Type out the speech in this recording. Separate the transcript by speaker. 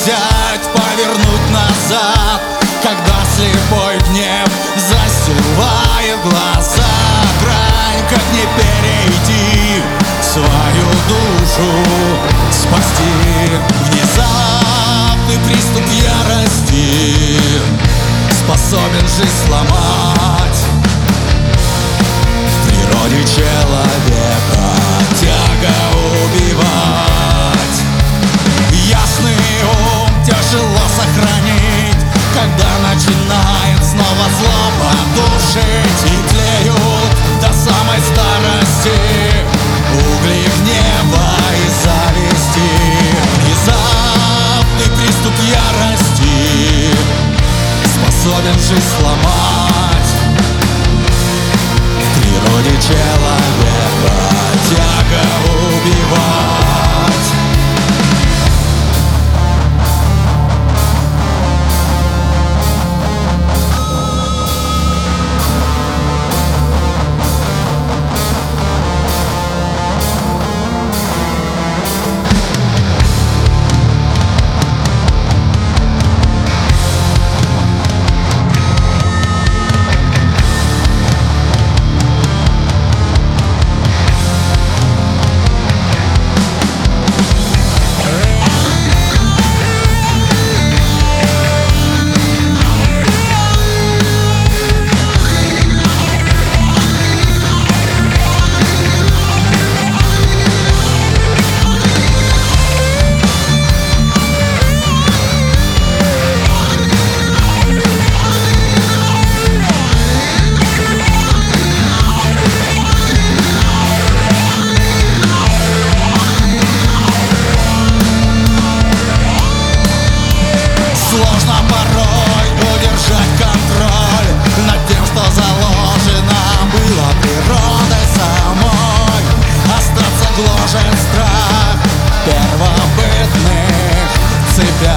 Speaker 1: взять, повернуть назад, когда слепой гнев застилает глаза. Грань, как не перейти, свою душу спасти. Внезапный приступ ярости способен жизнь сломать. В природе человека тяга убивать. Ясный ум тяжело сохранить, когда начинает снова злоба душить. И тлеют до самой старости угли гнева и зависти. Внезапный приступ ярости способен жизнь сломать. В природе человека тяга убивать. Сложно порой удержать контроль над тем, что заложено было природой самой. Остаться гложет страх первобытных цепях.